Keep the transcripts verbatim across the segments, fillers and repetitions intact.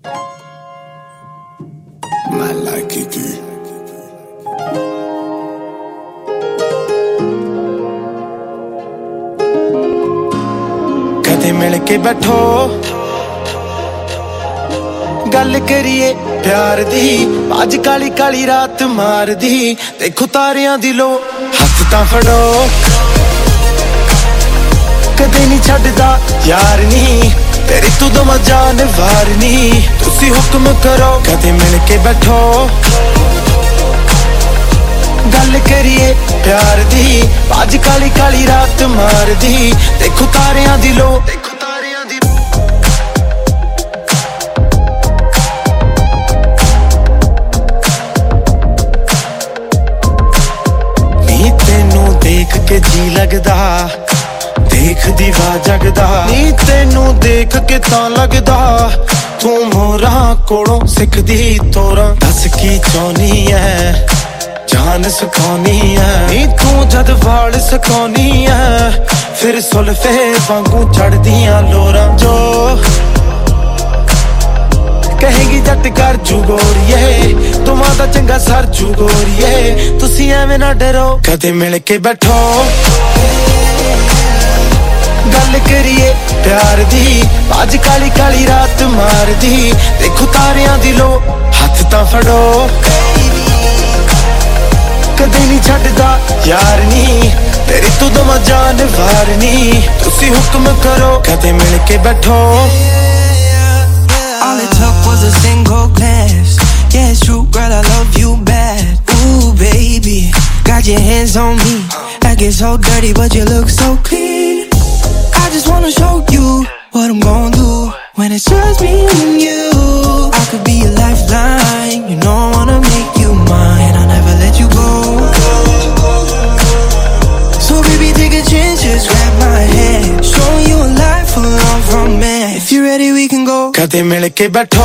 I like it too. कदे मिल के बैठो गल करिए प्यार दी अज काली काली रात मार दी देखो तारियां दी लो हथ तां फड़ो कदे नहीं छड्डदा यार नी तेरी तू दम जान वारनी तुसी हुक्म करो कदे मिल के बैठो गल करिए प्यार दी अज काली काली रात मार दी देखो तारियां दी लो देखो तारियां दी नी तेनू देख के जी लगदा देख दीवा जगदा नी तेनू देख के तां लगदा तू मोरा कोलों सिखदी तोरा दस की चाहनी है जान सकानी है नी तू जद वाल सकानी है फिर सुल्फे वांगू चढ़दियां लोरा जो कहेगी जट कर जू गोरिए तुमां दा चंगा सर जू गोरिए तुसी एवें ना डरो कदे मिल के बैठो गल करिए प्यार दी अज काली काली रात मार दी देखो तारियां दी लो हथ तां फड़ो कदे नहीं छड्डदा यार नी तेरी तू दम जान वारनी तुसी हुक्म करो कदे मिल के बैठो All it took was a single glance. Yeah, it's true, girl, I love you bad. Ooh, baby, got your hands on me. I get so dirty, but you look so clean. I just wanna show you what I'm gon' do when it's just me and you. I could be a lifeline, you know I wanna make you mine. I'll never let you go. So baby, take a chance, just grab my hand. Showing you a life full of romance. If you're ready, we can go. कदे मिल के बैठो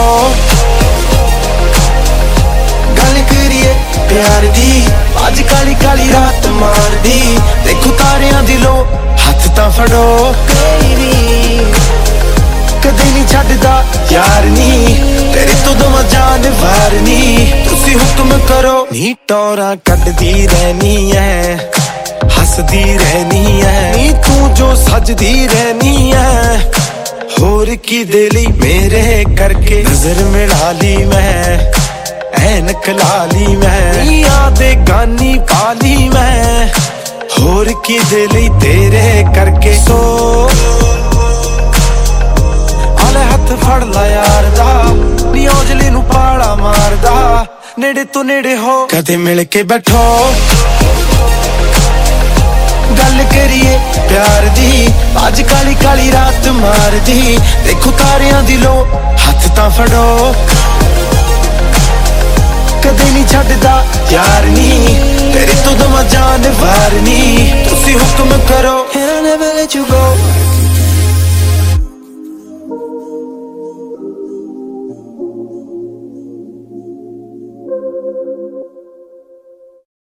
गल करिए प्यार दी अज काली काली रात मार दी देखो तारियां दी लो हथ तां फड़ो कदे नहीं छड्डदा यार नी तेरी तू दम जान वारनी तुसी हुक्म करो नी टोरा कड्डदी रहनी है हसदी रहनी है नी तू जो सजदी रहनी है होर की दिली मेरे करके नजर मिला ली मैं ऐनक ला ली मैं यादे गानी पाली मैं होर की दिली तेरे करके सो आले हथ फड़ ला यार दा नी औजली नू पाला मारदा नेड़े तो नेड़े हो कदे मिल के बैठो गल करिए प्यार दी अज काली काली रात मार दी देखो तारियां दी लो हथ तां फड़ो कदे नहीं छड्डदा यार नी तेरी तू दम जान वारनी तुसी हुक्म करो And I'll never let you go.